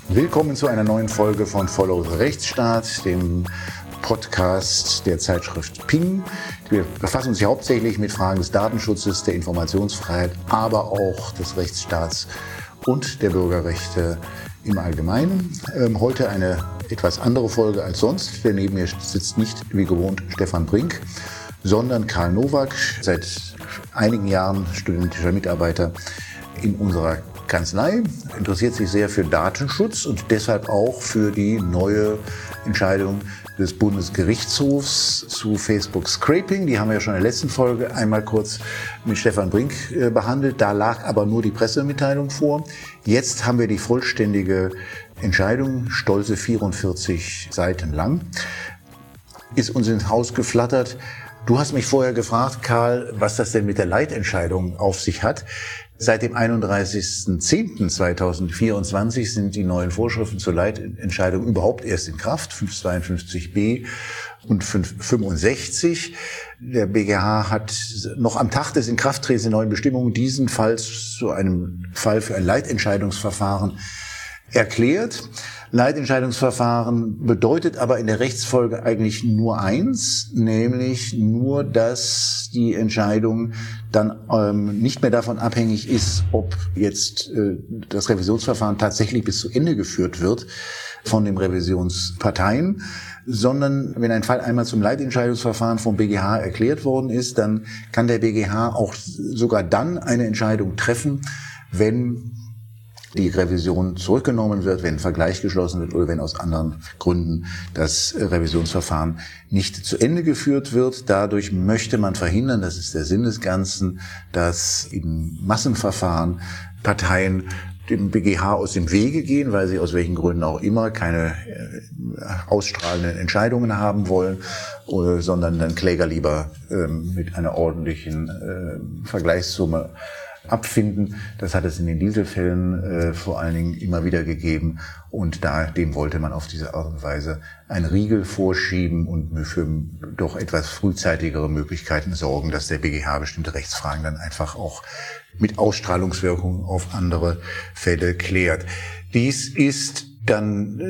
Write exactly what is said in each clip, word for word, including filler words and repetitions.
Willkommen zu einer neuen Folge von Follow the Rechtsstaat, dem Podcast der Zeitschrift Ping. Wir befassen uns hier hauptsächlich mit Fragen des Datenschutzes, der Informationsfreiheit, aber auch des Rechtsstaats und der Bürgerrechte im Allgemeinen. Ähm, heute eine etwas andere Folge als sonst, denn neben mir sitzt nicht wie gewohnt Stefan Brink, sondern Karl Nowak, seit einigen Jahren studentischer Mitarbeiter in unserer Kanzlei, interessiert sich sehr für Datenschutz und deshalb auch für die neue Entscheidung des Bundesgerichtshofs zu Facebook Scraping. Die haben wir ja schon in der letzten Folge einmal kurz mit Stefan Brink äh, behandelt. Da lag aber nur die Pressemitteilung vor. Jetzt haben wir die vollständige Entscheidung, stolze vierundvierzig Seiten lang, ist uns ins Haus geflattert. Du hast mich vorher gefragt, Karl, was das denn mit der Leitentscheidung auf sich hat. Seit dem einunddreißigsten zehnten zweitausendvierundzwanzig sind die neuen Vorschriften zur Leitentscheidung überhaupt erst in Kraft, fünfhundertzweiundfünfzig b und fünfhundertfünfundsechzig. Der B G H hat noch am Tag des Inkrafttretens der neuen Bestimmungen diesen Fall zu einem Fall für ein Leitentscheidungsverfahren erklärt. Leitentscheidungsverfahren bedeutet aber in der Rechtsfolge eigentlich nur eins, nämlich nur, dass die Entscheidung dann ähm, nicht mehr davon abhängig ist, ob jetzt äh, das Revisionsverfahren tatsächlich bis zu Ende geführt wird von den Revisionsparteien, sondern wenn ein Fall einmal zum Leitentscheidungsverfahren vom B G H erklärt worden ist, dann kann der B G H auch sogar dann eine Entscheidung treffen, wenn die Revision zurückgenommen wird, wenn ein Vergleich geschlossen wird oder wenn aus anderen Gründen das Revisionsverfahren nicht zu Ende geführt wird. Dadurch möchte man verhindern, das ist der Sinn des Ganzen, dass in Massenverfahren Parteien dem B G H aus dem Wege gehen, weil sie aus welchen Gründen auch immer keine ausstrahlenden Entscheidungen haben wollen, sondern dann Kläger lieber mit einer ordentlichen Vergleichssumme abfinden. Das hat es in den Dieselfällen äh, vor allen Dingen immer wieder gegeben und da dem wollte man auf diese Art und Weise einen Riegel vorschieben und für doch etwas frühzeitigere Möglichkeiten sorgen, dass der B G H bestimmte Rechtsfragen dann einfach auch mit Ausstrahlungswirkung auf andere Fälle klärt. Dies ist dann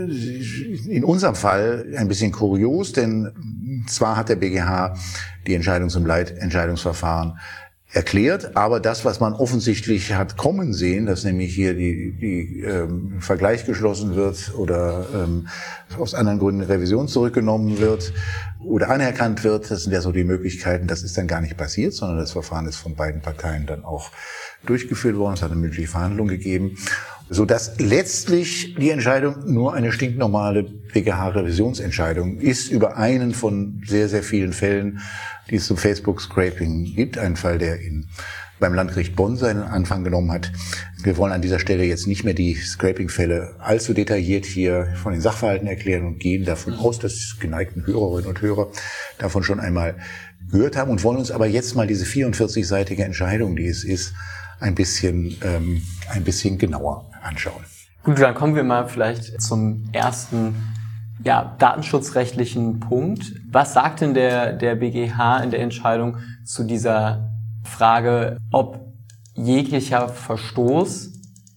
in unserem Fall ein bisschen kurios, denn zwar hat der B G H die Entscheidung zum Leitentscheidungsverfahren erklärt, aber das, was man offensichtlich hat kommen sehen, dass nämlich hier die, die ähm, Vergleich geschlossen wird oder ähm, aus anderen Gründen Revision zurückgenommen wird oder anerkannt wird, das sind ja so die Möglichkeiten, das ist dann gar nicht passiert, sondern das Verfahren ist von beiden Parteien dann auch durchgeführt worden, es hat eine mündliche Verhandlung gegeben, sodass letztlich die Entscheidung nur eine stinknormale B G H-Revisionsentscheidung ist über einen von sehr, sehr vielen Fällen, die es zum Facebook-Scraping gibt. Ein Fall, der in, beim Landgericht Bonn seinen Anfang genommen hat. Wir wollen an dieser Stelle jetzt nicht mehr die Scraping-Fälle allzu detailliert hier von den Sachverhalten erklären und gehen davon aus, dass die geneigten Hörerinnen und Hörer davon schon einmal gehört haben und wollen uns aber jetzt mal diese vierundvierzig-seitige Entscheidung, die es ist, ein bisschen, ähm, ein bisschen genauer anschauen. Gut, dann kommen wir mal vielleicht zum ersten ja, datenschutzrechtlichen Punkt. Was sagt denn der, der B G H in der Entscheidung zu dieser Frage, ob jeglicher Verstoß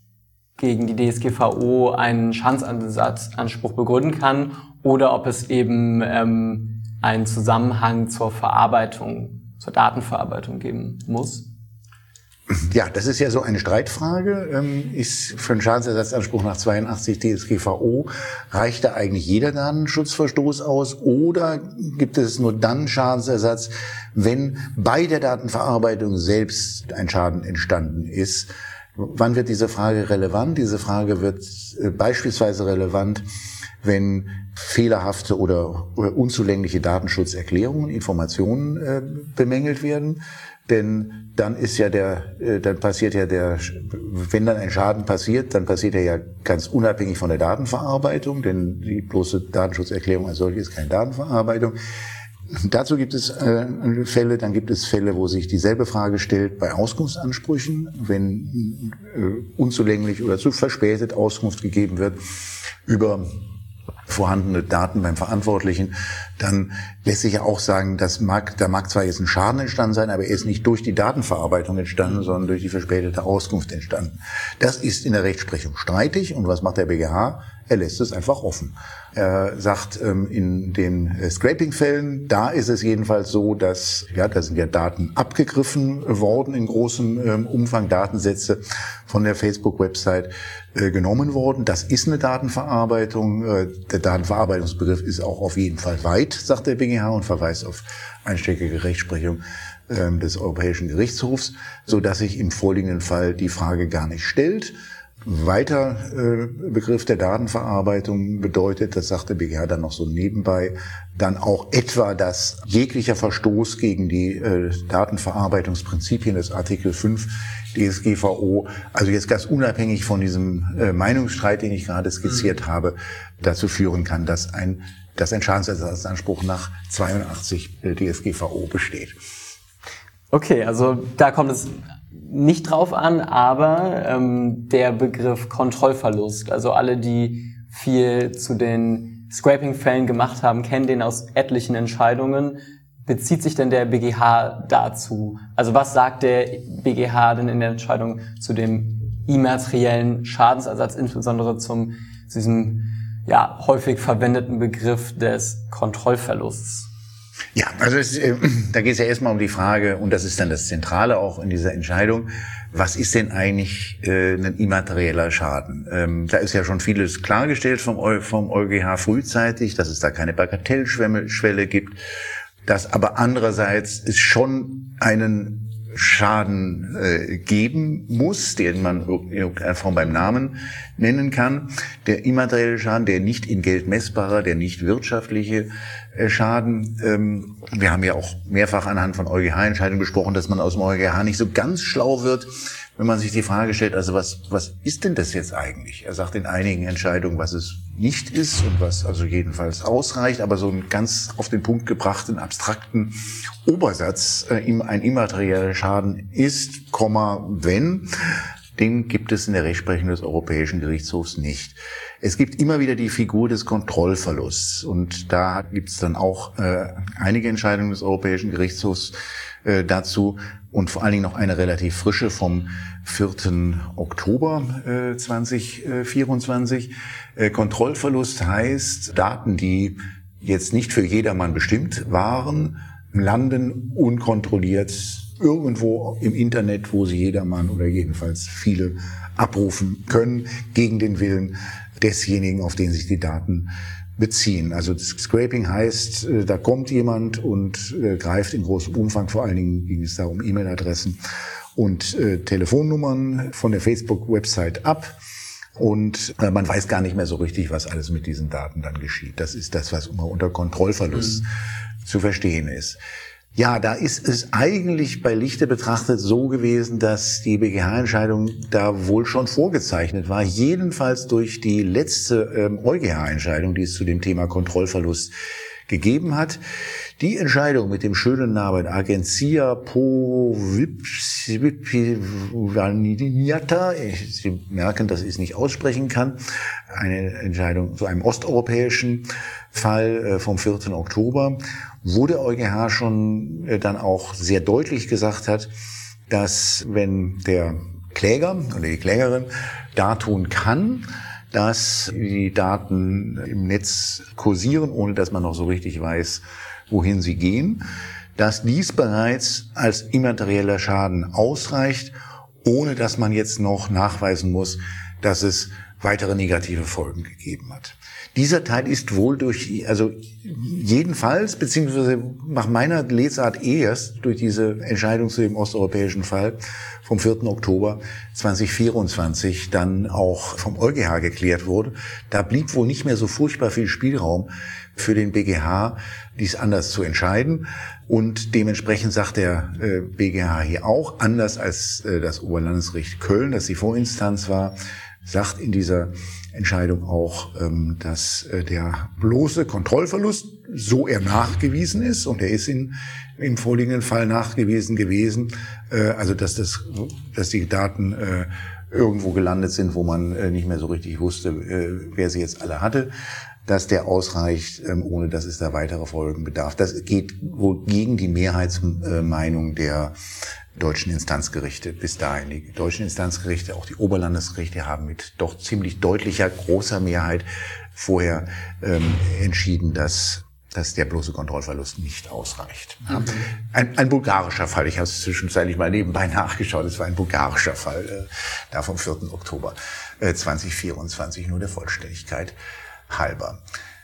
gegen die D S G V O einen Schadensersatzanspruch begründen kann oder ob es eben ähm, einen Zusammenhang zur Verarbeitung, zur Datenverarbeitung geben muss? Ja, das ist ja so eine Streitfrage. Ist für einen Schadensersatzanspruch nach zweiundachtzig D S G V O, reicht da eigentlich jeder Datenschutzverstoß aus oder gibt es nur dann Schadensersatz, wenn bei der Datenverarbeitung selbst ein Schaden entstanden ist? Wann wird diese Frage relevant? Diese Frage wird beispielsweise relevant, wenn fehlerhafte oder unzulängliche Datenschutzerklärungen, Informationen äh, bemängelt werden. Denn dann ist ja der, äh, dann passiert ja der, wenn dann ein Schaden passiert, dann passiert er ja ganz unabhängig von der Datenverarbeitung, denn die bloße Datenschutzerklärung als solche ist keine Datenverarbeitung. Dazu gibt es äh, Fälle, dann gibt es Fälle, wo sich dieselbe Frage stellt bei Auskunftsansprüchen, wenn äh, unzulänglich oder zu verspätet Auskunft gegeben wird über vorhandene Daten beim Verantwortlichen, dann lässt sich ja auch sagen, dass mag, da mag zwar jetzt ein Schaden entstanden sein, aber er ist nicht durch die Datenverarbeitung entstanden, sondern durch die verspätete Auskunft entstanden. Das ist in der Rechtsprechung streitig. Und was macht der B G H? Er lässt es einfach offen. Er sagt, in den Scraping-Fällen, da ist es jedenfalls so, dass, ja, da sind ja Daten abgegriffen worden in großem Umfang, Datensätze von der Facebook-Website genommen worden. Das ist eine Datenverarbeitung. Der Datenverarbeitungsbegriff ist auch auf jeden Fall weit, sagt der B G H und verweist auf einstöckige Rechtsprechung des Europäischen Gerichtshofs, so dass sich im vorliegenden Fall die Frage gar nicht stellt. Weiter äh, Begriff der Datenverarbeitung bedeutet, das sagt der B G H dann noch so nebenbei, dann auch etwa, dass jeglicher Verstoß gegen die äh, Datenverarbeitungsprinzipien des Artikel fünf D S G V O, also jetzt ganz unabhängig von diesem äh, Meinungsstreit, den ich gerade skizziert mhm. habe, dazu führen kann, dass ein, dass ein Schadensersatzanspruch nach zweiundachtzig D S G V O besteht. Okay, also da kommt es nicht drauf an, aber ähm, der Begriff Kontrollverlust, also alle, die viel zu den Scraping-Fällen gemacht haben, kennen den aus etlichen Entscheidungen. Bezieht sich denn der B G H dazu? Also was sagt der B G H denn in der Entscheidung zu dem immateriellen Schadensersatz, insbesondere zum zu diesem ja häufig verwendeten Begriff des Kontrollverlusts? Ja, also es, äh, da geht es ja erstmal um die Frage, und das ist dann das Zentrale auch in dieser Entscheidung, was ist denn eigentlich äh, ein immaterieller Schaden? Ähm, da ist ja schon vieles klargestellt vom, vom EuGH frühzeitig, dass es da keine Bagatellschwelle gibt, dass aber andererseits es schon einen Schaden äh, geben muss, den man in irgendeiner Form beim Namen nennen kann. Der immaterielle Schaden, der nicht in Geld messbare, der nicht wirtschaftliche äh, Schaden. Ähm, wir haben ja auch mehrfach anhand von EuGH-Entscheidungen besprochen, dass man aus dem EuGH nicht so ganz schlau wird, wenn man sich die Frage stellt, also was was ist denn das jetzt eigentlich? Er sagt in einigen Entscheidungen, was es nicht ist und was also jedenfalls ausreicht, aber so einen ganz auf den Punkt gebrachten, abstrakten Obersatz, äh, ein immaterieller Schaden ist, Komma, wenn, den gibt es in der Rechtsprechung des Europäischen Gerichtshofs nicht. Es gibt immer wieder die Figur des Kontrollverlusts und da gibt es dann auch äh, einige Entscheidungen des Europäischen Gerichtshofs äh, dazu und vor allen Dingen noch eine relativ frische vom vierten Oktober äh, zweitausendvierundzwanzig. Äh, Kontrollverlust heißt, Daten, die jetzt nicht für jedermann bestimmt waren, landen unkontrolliert irgendwo im Internet, wo sie jedermann oder jedenfalls viele abrufen können, gegen den Willen desjenigen, auf den sich die Daten beziehen. Also Scraping heißt, da kommt jemand und äh, greift in großem Umfang, vor allen Dingen ging es da um E-Mail-Adressen und äh, Telefonnummern von der Facebook-Website ab. Und äh, man weiß gar nicht mehr so richtig, was alles mit diesen Daten dann geschieht. Das ist das, was immer unter Kontrollverlust mhm. zu verstehen ist. Ja, da ist es eigentlich bei Lichte betrachtet so gewesen, dass die B G H-Entscheidung da wohl schon vorgezeichnet war. Jedenfalls durch die letzte ähm, EuGH-Entscheidung, die es zu dem Thema Kontrollverlust gegeben hat. Die Entscheidung mit dem schönen Namen Agencia Powipivaniniata, Sie merken, dass ich es nicht aussprechen kann, eine Entscheidung zu einem osteuropäischen Fall vom vierten Oktober, wo der EuGH schon dann auch sehr deutlich gesagt hat, dass wenn der Kläger oder die Klägerin dartun kann, dass die Daten im Netz kursieren, ohne dass man noch so richtig weiß, wohin sie gehen, dass dies bereits als immaterieller Schaden ausreicht, ohne dass man jetzt noch nachweisen muss, dass es weitere negative Folgen gegeben hat. Dieser Teil ist wohl durch, also jedenfalls, beziehungsweise nach meiner Lesart erst durch diese Entscheidung zu dem osteuropäischen Fall vom vierten Oktober zweitausendvierundzwanzig dann auch vom EuGH geklärt wurde. Da blieb wohl nicht mehr so furchtbar viel Spielraum für den B G H, dies anders zu entscheiden. Und dementsprechend sagt der äh, B G H hier auch, anders als äh, das Oberlandesgericht Köln, das die Vorinstanz war, sagt in dieser Entscheidung auch, ähm, dass äh, der bloße Kontrollverlust, so er nachgewiesen ist, und er ist in, im vorliegenden Fall nachgewiesen gewesen, äh, also dass das, dass die Daten äh, irgendwo gelandet sind, wo man äh, nicht mehr so richtig wusste, äh, wer sie jetzt alle hatte, dass der ausreicht, ohne dass es da weitere Folgen bedarf. Das geht wohl gegen die Mehrheitsmeinung der deutschen Instanzgerichte bis dahin. Die deutschen Instanzgerichte, auch die Oberlandesgerichte, haben mit doch ziemlich deutlicher, großer Mehrheit vorher ähm, entschieden, dass dass der bloße Kontrollverlust nicht ausreicht. Mhm. Ein, ein bulgarischer Fall, ich habe es zwischenzeitlich mal nebenbei nachgeschaut, es war ein bulgarischer Fall, äh, da vom vierten Oktober äh, zweitausendvierundzwanzig, nur der Vollständigkeit halber.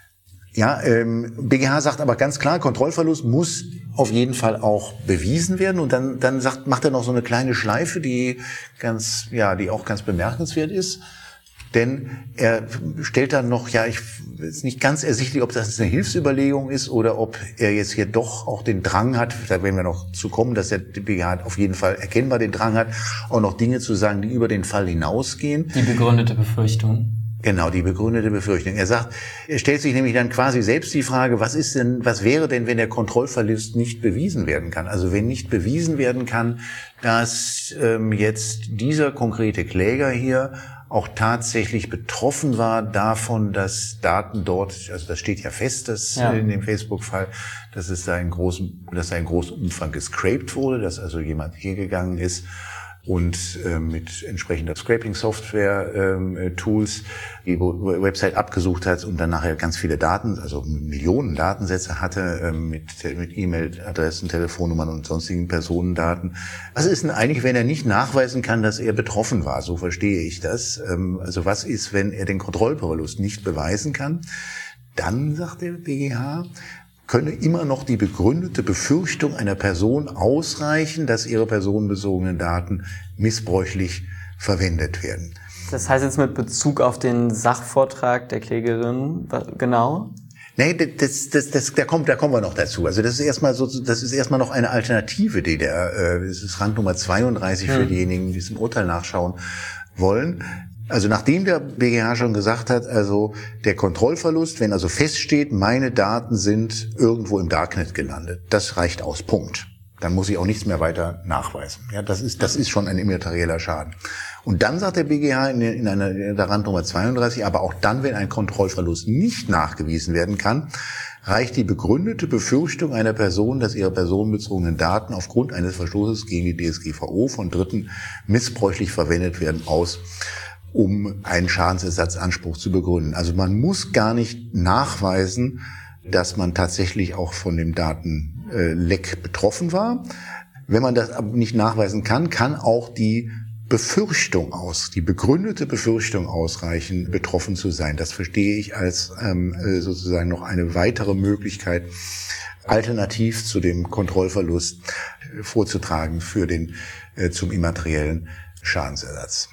Ja, ähm, B G H sagt aber ganz klar, Kontrollverlust muss auf jeden Fall auch bewiesen werden, und dann dann sagt macht er noch so eine kleine Schleife, die ganz ja, die auch ganz bemerkenswert ist. Denn er stellt dann noch, ja, ich ist nicht ganz ersichtlich, ob das eine Hilfsüberlegung ist oder ob er jetzt hier doch auch den Drang hat, da werden wir noch zu kommen, dass der B G H auf jeden Fall erkennbar den Drang hat, auch noch Dinge zu sagen, die über den Fall hinausgehen. Die begründete Befürchtung. Genau, die begründete Befürchtung. Er sagt, er stellt sich nämlich dann quasi selbst die Frage, was ist denn, was wäre denn, wenn der Kontrollverlust nicht bewiesen werden kann? Also wenn nicht bewiesen werden kann, dass ähm, jetzt dieser konkrete Kläger hier auch tatsächlich betroffen war davon, dass Daten dort, also das steht ja fest, dass ja. in dem Facebook-Fall, dass es da in großem, dass da in großem Umfang gescraped wurde, dass also jemand hergegangen ist und äh, mit entsprechender Scraping-Software-Tools ähm, die Website abgesucht hat und dann nachher ganz viele Daten, also Millionen Datensätze hatte ähm, mit, mit E-Mail-Adressen, Telefonnummern und sonstigen Personendaten. Was ist denn eigentlich, wenn er nicht nachweisen kann, dass er betroffen war? So verstehe ich das. Ähm, also was ist, wenn er den Kontrollverlust nicht beweisen kann? Dann, sagt der B G H, könne immer noch die begründete Befürchtung einer Person ausreichen, dass ihre personenbezogenen Daten missbräuchlich verwendet werden. Das heißt jetzt mit Bezug auf den Sachvortrag der Klägerin, genau? Nee, das, das, das, da kommt, da kommen wir noch dazu. Also das ist erstmal so, das ist erstmal noch eine Alternative, die der, äh, das ist Rang Nummer zweiunddreißig hm. für diejenigen, die es im Urteil nachschauen wollen. Also nachdem der B G H schon gesagt hat, also der Kontrollverlust, wenn also feststeht, meine Daten sind irgendwo im Darknet gelandet, das reicht aus, Punkt. Dann muss ich auch nichts mehr weiter nachweisen. Ja, das ist, das ist schon ein immaterieller Schaden. Und dann sagt der B G H in, in einer, in der Randnummer zweiunddreißig, aber auch dann, wenn ein Kontrollverlust nicht nachgewiesen werden kann, reicht die begründete Befürchtung einer Person, dass ihre personenbezogenen Daten aufgrund eines Verstoßes gegen die D S G V O von Dritten missbräuchlich verwendet werden, aus, um einen Schadensersatzanspruch zu begründen. Also man muss gar nicht nachweisen, dass man tatsächlich auch von dem Datenleck betroffen war. Wenn man das aber nicht nachweisen kann, kann auch die Befürchtung aus, die begründete Befürchtung ausreichen, betroffen zu sein. Das verstehe ich als ähm, sozusagen noch eine weitere Möglichkeit, alternativ zu dem Kontrollverlust vorzutragen für den äh, zum immateriellen Schadensersatz.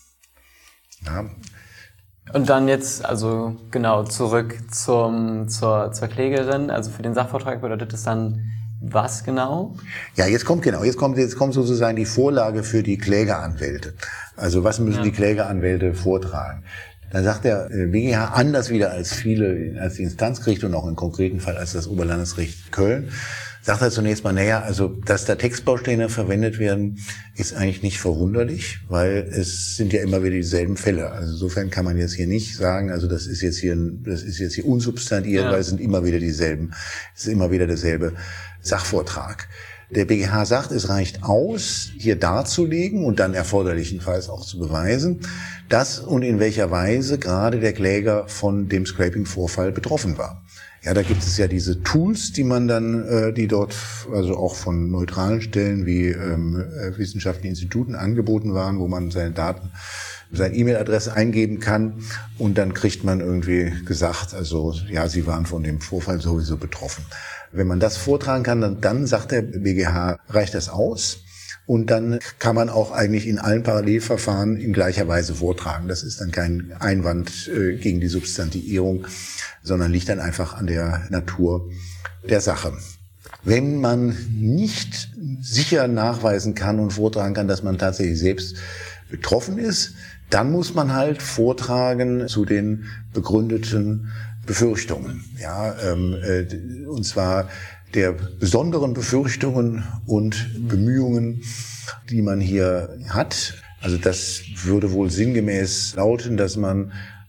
Ja. Und dann jetzt, also genau, zurück zum, zur, zur Klägerin. Also für den Sachvortrag bedeutet das dann was genau? Ja, jetzt kommt genau, jetzt kommt, jetzt kommt sozusagen die Vorlage für die Klägeranwälte. Also was müssen ja. die Klägeranwälte vortragen? Dann sagt der B G H anders wieder als viele, als die Instanzgerichte und auch im konkreten Fall als das Oberlandesgericht Köln, sagt er zunächst mal, naja, also dass da Textbausteine verwendet werden, ist eigentlich nicht verwunderlich, weil es sind ja immer wieder dieselben Fälle. Also insofern kann man jetzt hier nicht sagen, also das ist jetzt hier, das ist jetzt hier unsubstantiert, ja. weil es sind immer wieder dieselben, es ist immer wieder derselbe Sachvortrag. Der B G H sagt, es reicht aus, hier darzulegen und dann erforderlichenfalls auch zu beweisen, dass und in welcher Weise gerade der Kläger von dem Scraping-Vorfall betroffen war. Ja, da gibt es ja diese Tools, die man dann, äh, die dort also auch von neutralen Stellen wie ähm, wissenschaftlichen Instituten angeboten waren, wo man seine Daten, seine E-Mail-Adresse eingeben kann und dann kriegt man irgendwie gesagt, also ja, Sie waren von dem Vorfall sowieso betroffen. Wenn man das vortragen kann, dann, dann sagt der B G H, reicht das aus? Und dann kann man auch eigentlich in allen Parallelverfahren in gleicher Weise vortragen. Das ist dann kein Einwand äh, gegen die Substantivierung, sondern liegt dann einfach an der Natur der Sache. Wenn man nicht sicher nachweisen kann und vortragen kann, dass man tatsächlich selbst betroffen ist, dann muss man halt vortragen zu den begründeten Befürchtungen. Ja, ähm, äh, und zwar der besonderen Befürchtungen und Bemühungen, die man hier hat. Also das würde wohl sinngemäß lauten, dass man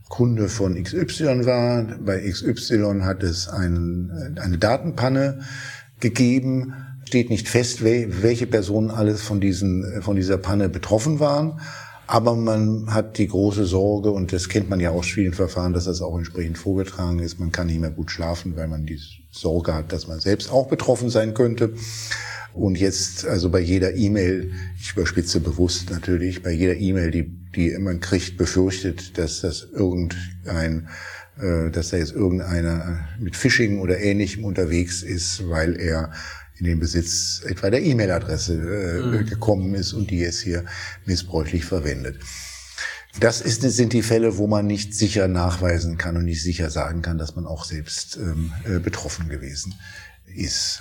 Kunde von X Y war. Bei X Y hat es einen, eine Datenpanne gegeben. Steht nicht fest, welche Personen alles von diesen, von dieser Panne betroffen waren. Aber man hat die große Sorge, und das kennt man ja aus vielen Verfahren, dass das auch entsprechend vorgetragen ist. Man kann nicht mehr gut schlafen, weil man die Sorge hat, dass man selbst auch betroffen sein könnte. Und jetzt, also bei jeder E-Mail, ich überspitze bewusst natürlich, bei jeder E-Mail, die, die man kriegt, befürchtet, dass das irgendein, äh, dass da jetzt irgendeiner mit Phishing oder Ähnlichem unterwegs ist, weil er in den Besitz etwa der E-Mail-Adresse äh, mhm. gekommen ist und die jetzt hier missbräuchlich verwendet. Das ist, sind die Fälle, wo man nicht sicher nachweisen kann und nicht sicher sagen kann, dass man auch selbst ähm, äh, betroffen gewesen ist.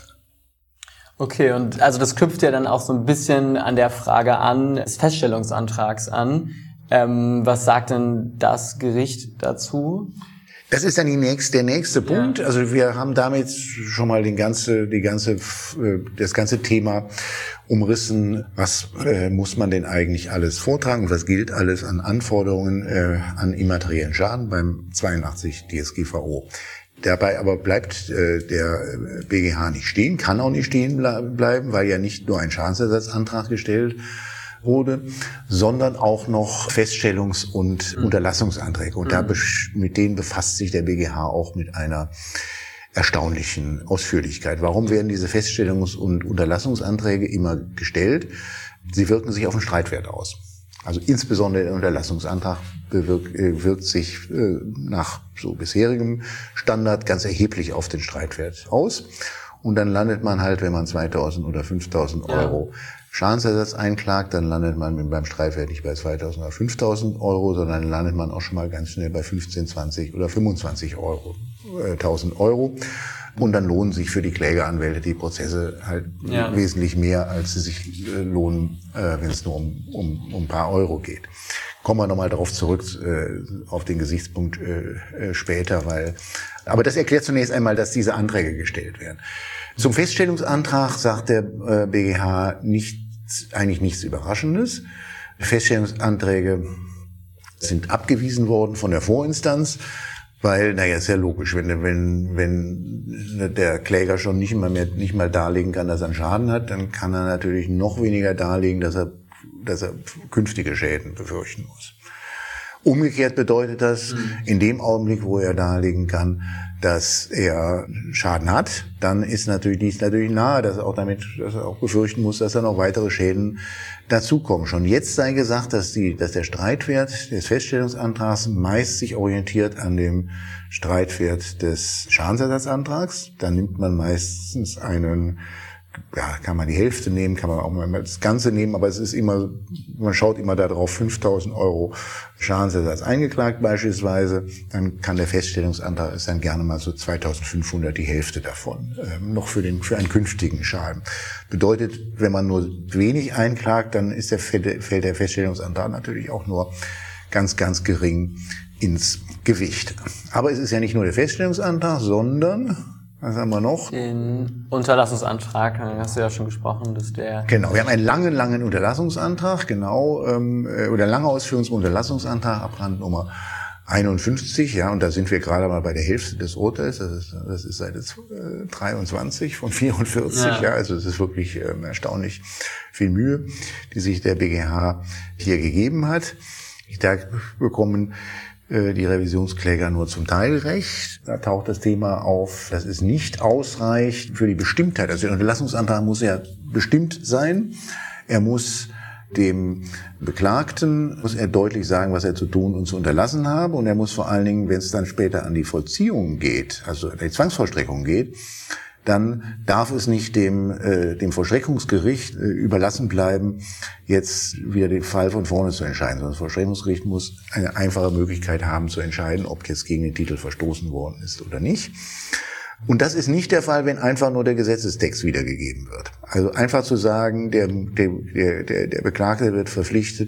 Okay, und also das knüpft ja dann auch so ein bisschen an der Frage an, des Feststellungsantrags an. Ähm, was sagt denn das Gericht dazu? Das ist dann die nächste, der nächste Punkt. Ja. Also wir haben damit schon mal den ganze, die ganze, das ganze Thema umrissen. Was äh, muss man denn eigentlich alles vortragen und was gilt alles an Anforderungen äh, an immateriellen Schaden beim zweiundachtzig D S G V O? Dabei aber bleibt äh, der B G H nicht stehen, kann auch nicht stehen bleiben, weil ja nicht nur ein Schadensersatzantrag gestellt wurde, sondern auch noch Feststellungs- und mhm. Unterlassungsanträge. Und mhm. da mit denen befasst sich der B G H auch mit einer erstaunlichen Ausführlichkeit. Warum werden diese Feststellungs- und Unterlassungsanträge immer gestellt? Sie wirken sich auf den Streitwert aus. Also insbesondere der Unterlassungsantrag bewirkt, äh, wirkt sich äh, nach so bisherigem Standard ganz erheblich auf den Streitwert aus. Und dann landet man halt, wenn man zweitausend oder fünftausend Euro ja. Schadensersatz einklagt, dann landet man beim Streitwert nicht bei zweitausend oder fünftausend Euro, sondern dann landet man auch schon mal ganz schnell bei fünfzehn, zwanzig oder fünfundzwanzig Euro, äh, tausend Euro. Und dann lohnen sich für die Klägeranwälte die Prozesse halt ja. wesentlich mehr, als sie sich äh, lohnen, äh, wenn es nur um, um, um ein paar Euro geht. Kommen wir nochmal darauf zurück, äh, auf den Gesichtspunkt äh, äh, später, weil, aber das erklärt zunächst einmal, dass diese Anträge gestellt werden. Zum Feststellungsantrag sagt der äh, B G H nicht, eigentlich nichts Überraschendes. Feststellungsanträge sind abgewiesen worden von der Vorinstanz, weil, naja, ist ja logisch, wenn, wenn, wenn der Kläger schon nicht mal mehr, nicht mal darlegen kann, dass er einen Schaden hat, dann kann er natürlich noch weniger darlegen, dass er, dass er künftige Schäden befürchten muss. Umgekehrt bedeutet das, mhm. in dem Augenblick, wo er darlegen kann, dass er Schaden hat, dann ist natürlich dies natürlich nahe, dass er auch damit, dass er auch befürchten muss, dass da noch weitere Schäden dazukommen. Schon jetzt sei gesagt, dass die, dass der Streitwert des Feststellungsantrags meist sich orientiert an dem Streitwert des Schadensersatzantrags. Dann nimmt man meistens einen, ja, kann man die Hälfte nehmen, kann man auch mal das Ganze nehmen, aber es ist immer, man schaut immer darauf, fünftausend Euro Schadensersatz eingeklagt beispielsweise, dann kann der Feststellungsantrag ist dann gerne mal so zweitausendfünfhundert, die Hälfte davon, ähm, noch für den, für einen künftigen Schaden. Bedeutet, wenn man nur wenig einklagt, dann ist der, fällt der Feststellungsantrag natürlich auch nur ganz, ganz gering ins Gewicht. Aber es ist ja nicht nur der Feststellungsantrag, sondern was haben wir noch? Den Unterlassungsantrag, hast du ja schon gesprochen, dass der... Genau, wir haben einen langen, langen Unterlassungsantrag, genau, ähm, oder lange Ausführungs- und Unterlassungsantrag, Abrandnummer einundfünfzig, ja, und da sind wir gerade mal bei der Hälfte des Urteils, das ist, das ist Seite dreiundzwanzig von vierundvierzig, ja, ja also es ist wirklich ähm, erstaunlich viel Mühe, die sich der B G H hier gegeben hat. Da bekommen die Revisionskläger nur zum Teil recht. Da taucht das Thema auf, dass es nicht ausreicht für die Bestimmtheit. Also der Unterlassungsantrag muss ja bestimmt sein. Er muss dem Beklagten, muss er deutlich sagen, was er zu tun und zu unterlassen habe. Und er muss vor allen Dingen, wenn es dann später an die Vollziehung geht, also die Zwangsvollstreckung geht, dann darf es nicht dem, äh, dem Vollstreckungsgericht äh, überlassen bleiben, jetzt wieder den Fall von vorne zu entscheiden. Sondern das Vollstreckungsgericht muss eine einfache Möglichkeit haben zu entscheiden, ob jetzt gegen den Titel verstoßen worden ist oder nicht. Und das ist nicht der Fall, wenn einfach nur der Gesetzestext wiedergegeben wird. Also einfach zu sagen, der, der, der, der Beklagte wird verpflichtet,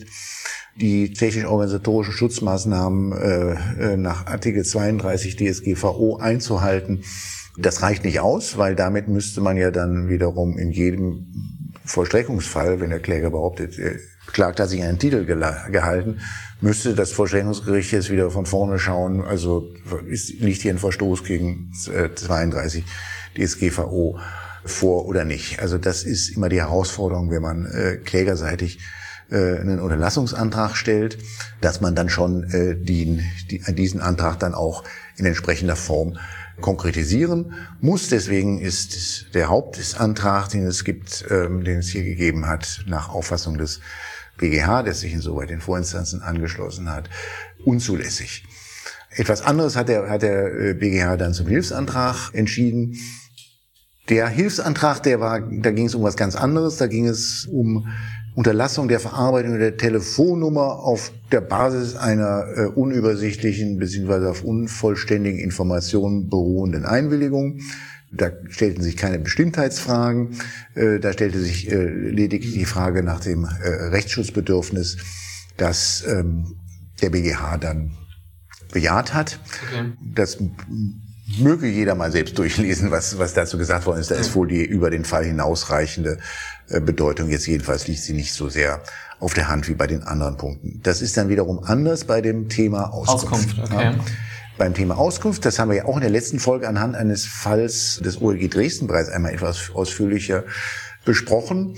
die technisch-organisatorischen Schutzmaßnahmen äh, nach Artikel zweiunddreißig D S G V O einzuhalten. Das reicht nicht aus, weil damit müsste man ja dann wiederum in jedem Vollstreckungsfall, wenn der Kläger behauptet, er klagt, hat sich einen Titel gehalten, müsste das Vollstreckungsgericht jetzt wieder von vorne schauen, also ist, liegt hier ein Verstoß gegen zweiunddreißig D S G V O vor oder nicht. Also das ist immer die Herausforderung, wenn man äh, klägerseitig äh, einen Unterlassungsantrag stellt, dass man dann schon äh, die, die, diesen Antrag dann auch in entsprechender Form konkretisieren muss. Deswegen ist der Hauptantrag, den es gibt, ähm, den es hier gegeben hat, nach Auffassung des B G H, der sich insoweit den Vorinstanzen angeschlossen hat, unzulässig. Etwas anderes hat der, hat der B G H dann zum Hilfsantrag entschieden. Der Hilfsantrag, der war, da ging es um was ganz anderes. Da ging es um Unterlassung der Verarbeitung der Telefonnummer auf der Basis einer äh, unübersichtlichen bzw. auf unvollständigen Informationen beruhenden Einwilligung. Da stellten sich keine Bestimmtheitsfragen, äh, da stellte sich äh, lediglich die Frage nach dem äh, Rechtsschutzbedürfnis, das ähm, der B G H dann bejaht hat. Okay. Das möge jeder mal selbst durchlesen, was, was dazu gesagt worden ist. Da ist wohl die über den Fall hinausreichende äh, Bedeutung. Jetzt jedenfalls liegt sie nicht so sehr auf der Hand wie bei den anderen Punkten. Das ist dann wiederum anders bei dem Thema Auskunft. Auskunft, okay. Ja. Beim Thema Auskunft, das haben wir ja auch in der letzten Folge anhand eines Falls des O L G Dresden bereits einmal etwas ausführlicher besprochen.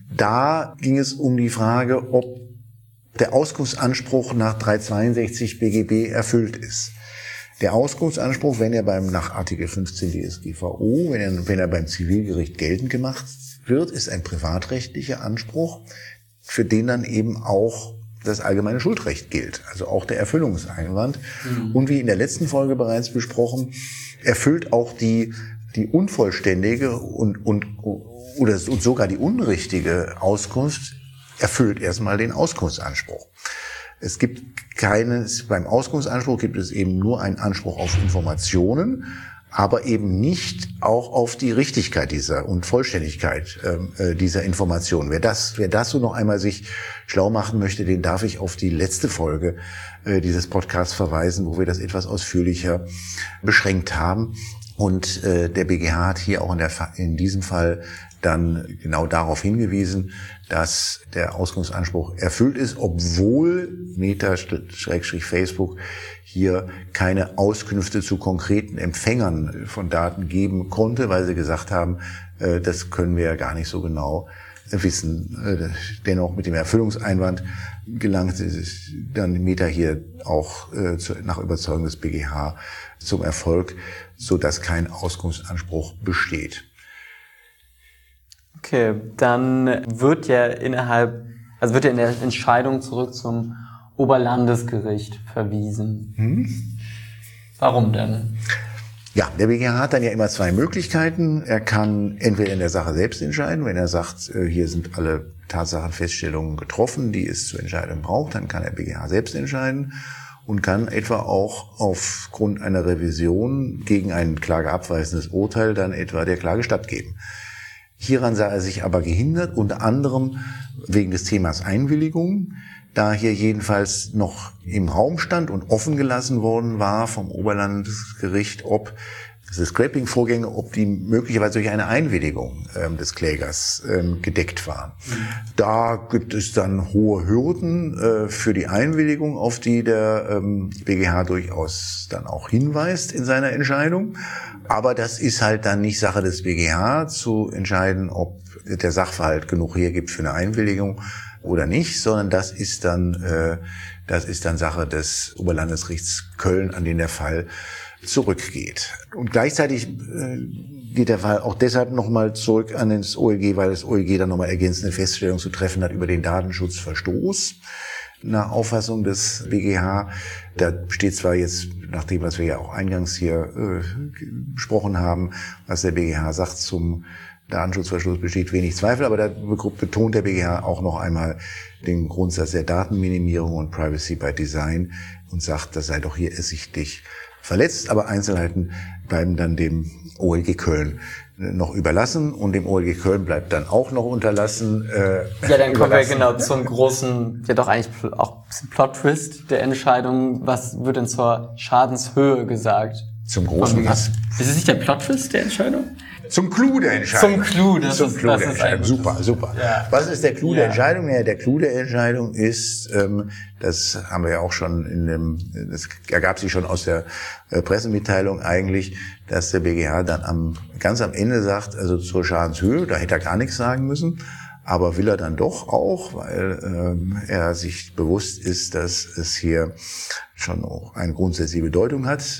Da ging es um die Frage, ob der Auskunftsanspruch nach dreihundertzweiundsechzig B G B erfüllt ist. Der Auskunftsanspruch, wenn er beim nach Artikel fünfzehn D S G V O, wenn er, wenn er beim Zivilgericht geltend gemacht wird, ist ein privatrechtlicher Anspruch, für den dann eben auch das allgemeine Schuldrecht gilt, also auch der Erfüllungseinwand. Mhm. Und wie in der letzten Folge bereits besprochen, erfüllt auch die die unvollständige und und oder und sogar die unrichtige Auskunft erfüllt erstmal den Auskunftsanspruch. Es gibt keines, beim Auskunftsanspruch gibt es eben nur einen Anspruch auf Informationen, aber eben nicht auch auf die Richtigkeit dieser und Vollständigkeit äh, dieser Informationen. Wer das, wer das so noch einmal sich schlau machen möchte, den darf ich auf die letzte Folge äh, dieses Podcasts verweisen, wo wir das etwas ausführlicher beschränkt haben. Und äh, der B G H hat hier auch in, der, in diesem Fall dann genau darauf hingewiesen, dass der Auskunftsanspruch erfüllt ist, obwohl Meta-Facebook hier keine Auskünfte zu konkreten Empfängern von Daten geben konnte, weil sie gesagt haben, äh, das können wir ja gar nicht so genau wissen. Äh, dennoch mit dem Erfüllungseinwand gelangt es dann Meta hier auch äh, zu, nach Überzeugung des B G H zum Erfolg, so dass kein Auskunftsanspruch besteht. Okay, dann wird ja innerhalb, also wird ja in der Entscheidung zurück zum Oberlandesgericht verwiesen. Hm? Warum denn? Ja, der B G H hat dann ja immer zwei Möglichkeiten. Er kann entweder in der Sache selbst entscheiden, wenn er sagt, hier sind alle Tatsachenfeststellungen getroffen, die es zur Entscheidung braucht, dann kann der B G H selbst entscheiden und kann etwa auch aufgrund einer Revision gegen ein klageabweisendes Urteil dann etwa der Klage stattgeben. Hieran sah er sich aber gehindert, unter anderem wegen des Themas Einwilligung, da hier jedenfalls noch im Raum stand und offen gelassen worden war vom Oberlandesgericht, ob diese Scraping-Vorgänge, ob die möglicherweise durch eine Einwilligung ähm, des Klägers ähm, gedeckt waren. Mhm. Da gibt es dann hohe Hürden äh, für die Einwilligung, auf die der ähm, B G H durchaus dann auch hinweist in seiner Entscheidung. Aber das ist halt dann nicht Sache des B G H zu entscheiden, ob der Sachverhalt genug hergibt für eine Einwilligung oder nicht, sondern das ist dann äh, das ist dann Sache des Oberlandesgerichts Köln, an den der Fall zurückgeht. Und gleichzeitig äh, geht der Fall auch deshalb nochmal zurück an das O L G, weil das O L G dann nochmal ergänzende Feststellungen zu treffen hat über den Datenschutzverstoß. Nach Auffassung des B G H, da steht zwar jetzt, nach dem, was wir ja auch eingangs hier äh, besprochen haben, was der B G H sagt zum Datenschutzverstoß, besteht wenig Zweifel, aber da betont der B G H auch noch einmal den Grundsatz der Datenminimierung und Privacy by Design und sagt, das sei doch hier ersichtlich verletzt, aber Einzelheiten bleiben dann dem O L G Köln noch überlassen und dem O L G Köln bleibt dann auch noch unterlassen. Äh, ja, dann kommen wir genau zum großen, ja doch eigentlich auch ein bisschen Plot-Twist der Entscheidung. Was wird denn zur Schadenshöhe gesagt? Zum großen was? Ist es nicht der Plot-Twist der Entscheidung? zum Clou der Entscheidung. Zum Clou, das zum ist, Clou das der ist Entscheidung. Super, super. Ja. Was ist der Clou ja. der Entscheidung? Ja, der Clou der Entscheidung ist, ähm, das haben wir ja auch schon in dem, das ergab sich schon aus der äh, Pressemitteilung eigentlich, dass der B G H dann am ganz am Ende sagt, also zur Schadenshöhe, da hätte er gar nichts sagen müssen. Aber will er dann doch auch, weil ähm, er sich bewusst ist, dass es hier schon auch eine grundsätzliche Bedeutung hat,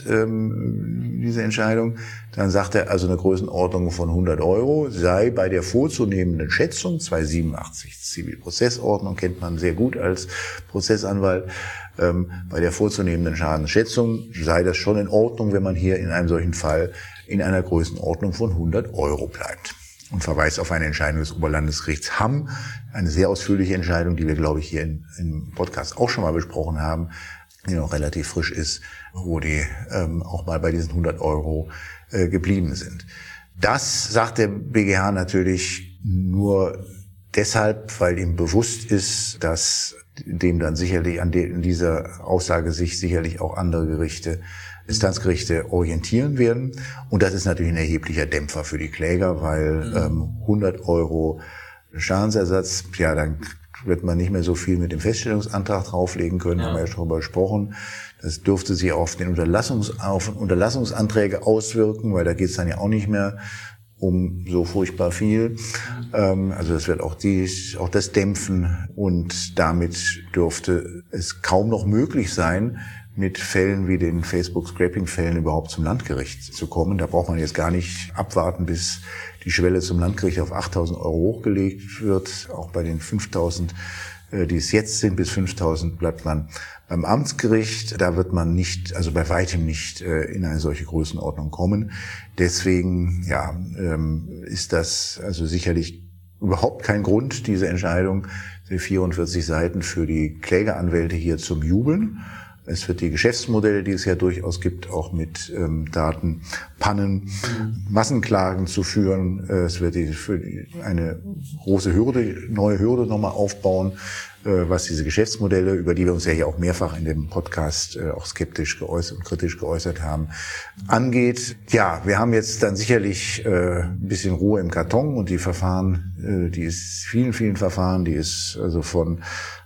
ähm, diese Entscheidung. Dann sagt er, also eine Größenordnung von hundert Euro sei bei der vorzunehmenden Schätzung, zweihundertsiebenundachtzig Zivilprozessordnung, kennt man sehr gut als Prozessanwalt, ähm, bei der vorzunehmenden Schadensschätzung sei das schon in Ordnung, wenn man hier in einem solchen Fall in einer Größenordnung von hundert Euro bleibt. Und verweist auf eine Entscheidung des Oberlandesgerichts Hamm, eine sehr ausführliche Entscheidung, die wir, glaube ich, hier in, im Podcast auch schon mal besprochen haben, die noch relativ frisch ist, wo die ähm, auch mal bei diesen hundert Euro äh, geblieben sind. Das sagt der B G H natürlich nur deshalb, weil ihm bewusst ist, dass dem dann sicherlich an de, in dieser Aussage sich sicherlich auch andere Gerichte Instanzgerichte orientieren werden. Und das ist natürlich ein erheblicher Dämpfer für die Kläger, weil mhm. ähm, hundert Euro Schadensersatz, ja, dann wird man nicht mehr so viel mit dem Feststellungsantrag drauflegen können, ja. haben wir ja schon darüber gesprochen. Das dürfte sich auf den Unterlassungs, auf Unterlassungsanträge auswirken, weil da geht es dann ja auch nicht mehr um so furchtbar viel. Ähm, also das wird auch, die, auch das dämpfen und damit dürfte es kaum noch möglich sein, mit Fällen wie den Facebook-Scraping-Fällen überhaupt zum Landgericht zu kommen. Da braucht man jetzt gar nicht abwarten, bis die Schwelle zum Landgericht auf achttausend Euro hochgelegt wird. Auch bei den fünftausend, die es jetzt sind, bis fünftausend bleibt man beim Amtsgericht. Da wird man nicht, also bei weitem nicht in eine solche Größenordnung kommen. Deswegen, ja, ist das also sicherlich überhaupt kein Grund, diese Entscheidung, die vierundvierzig Seiten für die Klägeranwälte hier zum Jubeln. Es wird die Geschäftsmodelle, die es ja durchaus gibt, auch mit ähm, Datenpannen, mhm. Massenklagen zu führen. Es wird die, für die, eine große Hürde, neue Hürde nochmal aufbauen, äh, was diese Geschäftsmodelle, über die wir uns ja hier auch mehrfach in dem Podcast äh, auch skeptisch geäußert und kritisch geäußert haben, angeht. Ja, wir haben jetzt dann sicherlich äh, ein bisschen Ruhe im Karton und die Verfahren, äh, die ist vielen, vielen Verfahren, die ist also von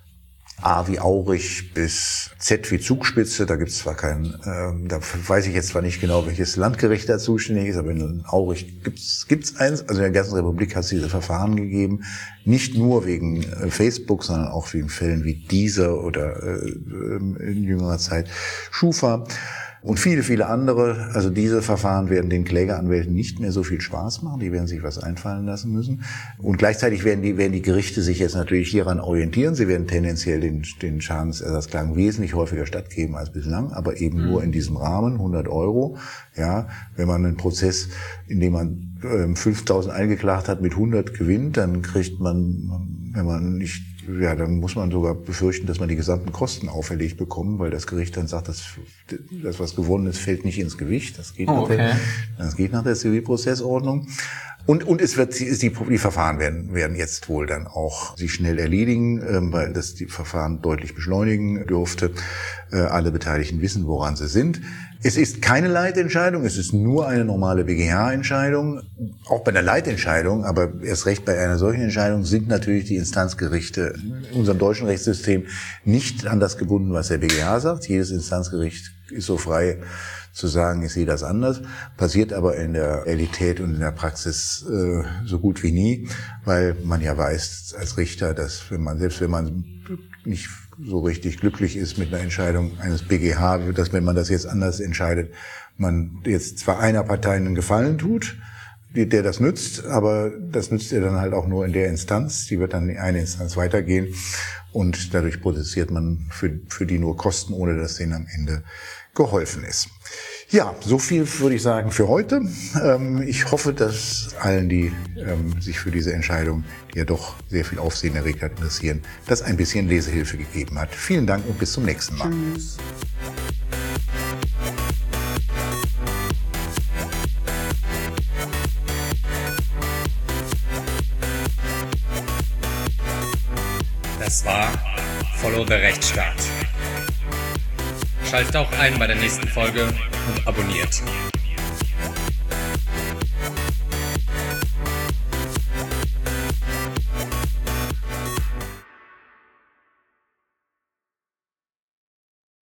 A wie Aurich bis Z wie Zugspitze, da gibt's zwar keinen, ähm, da weiß ich jetzt zwar nicht genau, welches Landgericht da zuständig ist, aber in Aurich gibt's gibt's eins, also in der ganzen Republik hat es diese Verfahren gegeben, nicht nur wegen äh, Facebook, sondern auch wegen Fällen wie dieser oder äh, in jüngerer Zeit Schufa. Und viele, viele andere, also diese Verfahren werden den Klägeranwälten nicht mehr so viel Spaß machen, die werden sich was einfallen lassen müssen. Und gleichzeitig werden die, werden die Gerichte sich jetzt natürlich hieran orientieren. Sie werden tendenziell den, den Schadensersatzklagen wesentlich häufiger stattgeben als bislang, aber eben mhm. nur in diesem Rahmen, hundert Euro. Ja, wenn man einen Prozess, in dem man ähm, fünftausend eingeklagt hat, mit hundert gewinnt, dann kriegt man, wenn man nicht ja, dann muss man sogar befürchten, dass man die gesamten Kosten auferlegt bekommt, weil das Gericht dann sagt, das, das was gewonnen ist, fällt nicht ins Gewicht. Das geht, oh, okay. nach, der, das geht nach der Zivilprozessordnung. Und, und es wird, die, die Verfahren werden, werden jetzt wohl dann auch sich schnell erledigen, ähm, weil das die Verfahren deutlich beschleunigen dürfte. Äh, alle Beteiligten wissen, woran sie sind. Es ist keine Leitentscheidung, es ist nur eine normale B G H-Entscheidung. Auch bei einer Leitentscheidung, aber erst recht bei einer solchen Entscheidung sind natürlich die Instanzgerichte in unserem deutschen Rechtssystem nicht an das gebunden, was der B G H sagt. Jedes Instanzgericht ist so frei zu sagen, ich sehe das anders, passiert aber in der Realität und in der Praxis äh, so gut wie nie, weil man ja weiß als Richter, dass wenn man, selbst wenn man nicht so richtig glücklich ist mit einer Entscheidung eines B G H, dass wenn man das jetzt anders entscheidet, man jetzt zwar einer Partei einen Gefallen tut, der das nützt, aber das nützt er dann halt auch nur in der Instanz, die wird dann in eine Instanz weitergehen und dadurch produziert man für, für die nur Kosten, ohne dass denen am Ende geholfen ist. Ja, so viel würde ich sagen für heute. Ich hoffe, dass allen, die sich für diese Entscheidung, die ja doch sehr viel Aufsehen erregt hat, interessieren, das ein bisschen Lesehilfe gegeben hat. Vielen Dank und bis zum nächsten Mal. Tschüss. Das war Follow the Rechtsstaat. Schaltet auch ein bei der nächsten Folge und abonniert.